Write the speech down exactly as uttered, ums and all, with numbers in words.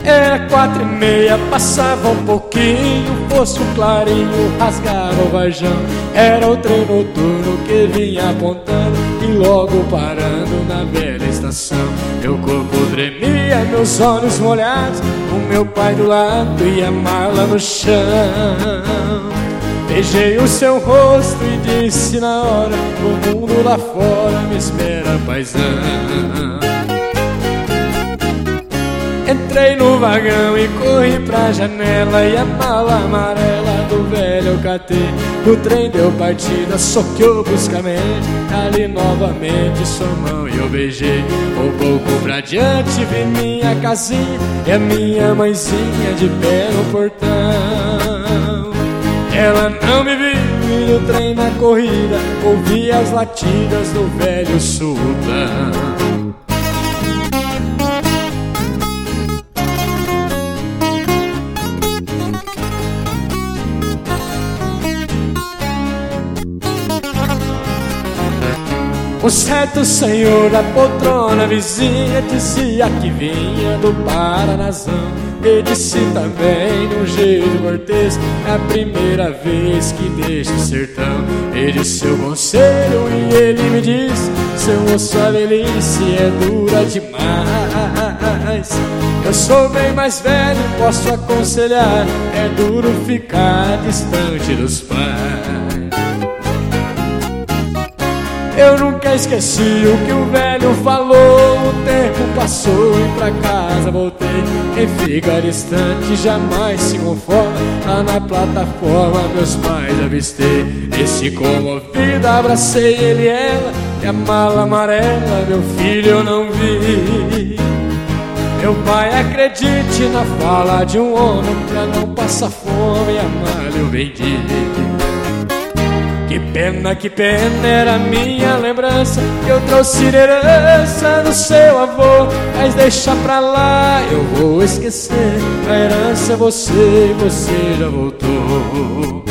Era quatro e meia, passava um pouquinho, fosse um clarinho, rasgava o varjão. Era o trem noturno que vinha apontando e logo parando na velha estação. Meu corpo tremia, meus olhos molhados, o meu pai do lado e a mala no chão. Beijei o seu rosto e disse na hora: o mundo lá fora me espera, paizão. Entrei no vagão e corri pra janela, e a mala amarela do velho eu catei. O trem deu partida, soqueou bruscamente, ali novamente sua mão e eu beijei. Um pouco pra diante vi minha casinha e a minha mãezinha de pé no portão. Ela não me viu no trem na corrida, ouvi as latidas do velho sultão. Um certo senhor da poltrona vizinha dizia que vinha do Paranazão. E disse também, de um jeito cortês, é a primeira vez que deixa o sertão. E disse o conselho e ele me disse: seu moço, a velhice é dura demais. Eu sou bem mais velho, posso aconselhar, é duro ficar distante dos pais. Eu nunca esqueci o que o velho falou. O tempo passou e pra casa voltei. Quem fica distante jamais se conforma. Lá na plataforma meus pais avistei. Esse comovido abracei ele e ela, e a mala amarela, meu filho, eu não vi. Meu pai, acredite na fala de um homem, pra não passar fome a mala eu vendi. Que pena, que pena, era a minha lembrança que eu trouxe de herança do seu avô. Mas deixa pra lá, eu vou esquecer. A herança é você, você já voltou.